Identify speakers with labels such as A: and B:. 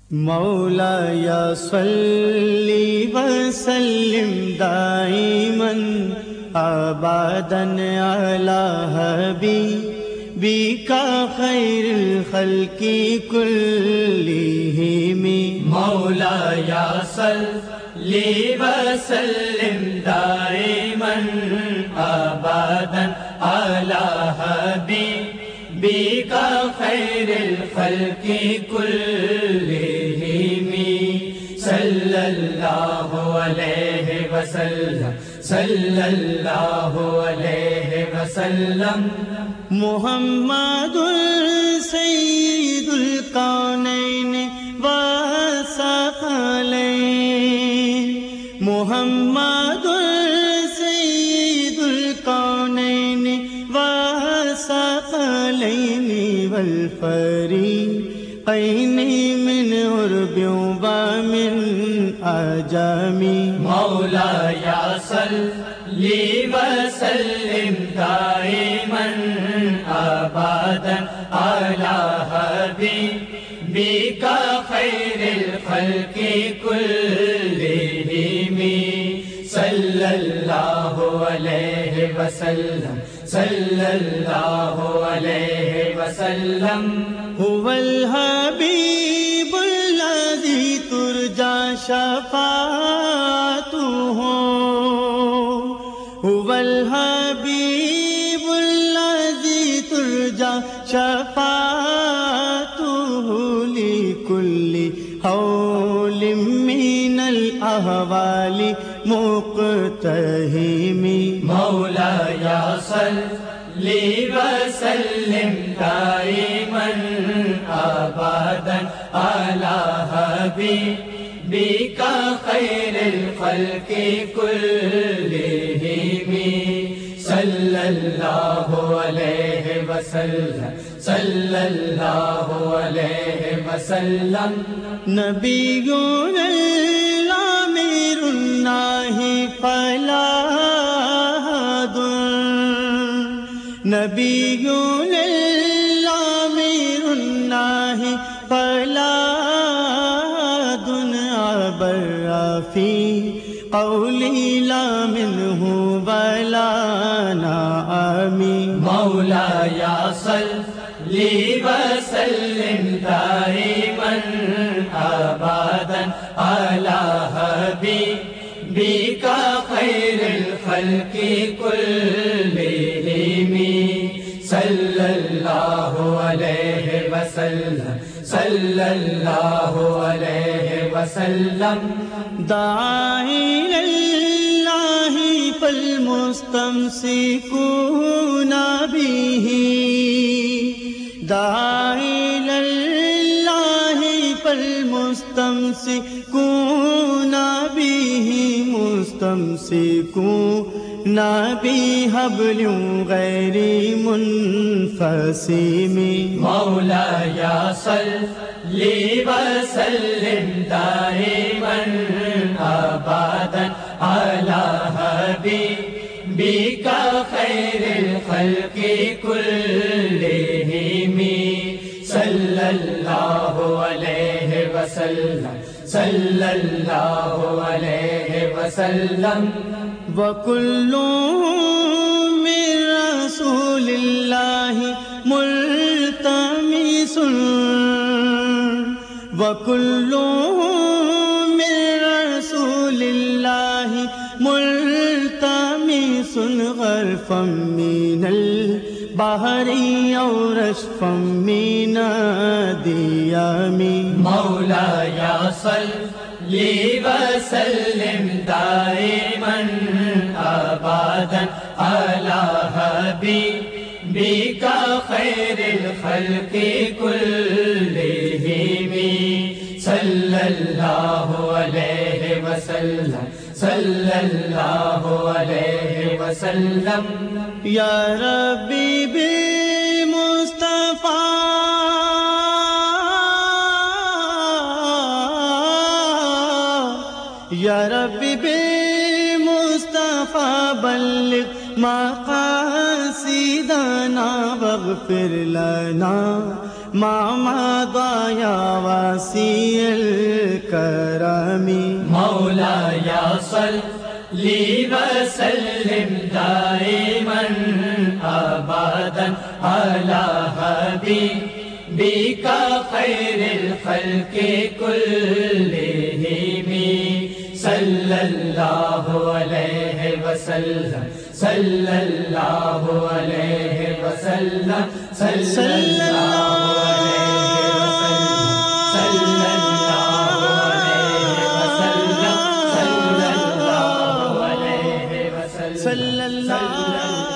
A: مولاي صل وسلم دائما ابدا على حبيبك خير الخلق كلهم
B: مولاي صل وسلم دائما ابدا على حبيبك خير الخلق كلهم صلى الله عليه وسلم صلى الله عليه وسلم
A: محمد سيد الكونين والثقلين محمد سيد الكونين والثقلين والفريقين من عرب ومن عجم
B: مولاي صل وسلم دائما ابدا على حبيبك خير الخلق كلهم صلى الله عليه وسلم صلى الله عليه وسلم
A: هو الحبيب الذي ترجى شفاعته هو الحبيب الذي ترجى شفاعته لكل حول من الأهوال مقتحم
B: مولاي صل وسلم دائما ابدا على حبيبك خير الخلق كلهم صلى الله عليه وسلم صلى الله عليه وسلم
A: نبينا الأمير الناهي فلا أحد نبينا الأمير الناهي فلا أحد عبر في قولي لا منه ولا نعم
B: مولاي صل وسلم دائما ابدا على حبيبك خير الخلق كلهم صلى الله عليه وسلم صلى الله عليه وسلم
A: دعا إلى الله فالمستمسكون به دعا إلى الله فالمستمسكون به مستمسكون بحبل غير منفصم
B: مولاي صل وسلم دائما ابدا على حبيبك خير الخلق كلهم صلى الله عليه وسلم صلى الله عليه وسلم
A: وكل من رسول الله ملتمس وكل من رسول الله ملتمس غرفا من البحر أو رشفا من الديام
B: مولاي صل وسلم دائما ابدا على حبيبك خير الخلق كلهم صلى الله عليه وسلم صلى الله عليه وسلم
A: يا ربي بالمصطفى یا رب بالمصطفى بلغ مقاصدنا واغفر لنا ما مضى يا واسع
B: یا صلی وسلم دائما ابدا علی حبیبک خیر الخلق کلہم صلی اللہ علیہ وسلم صلی اللہ علیہ وسلم صلی اللہ
A: صلی اللہ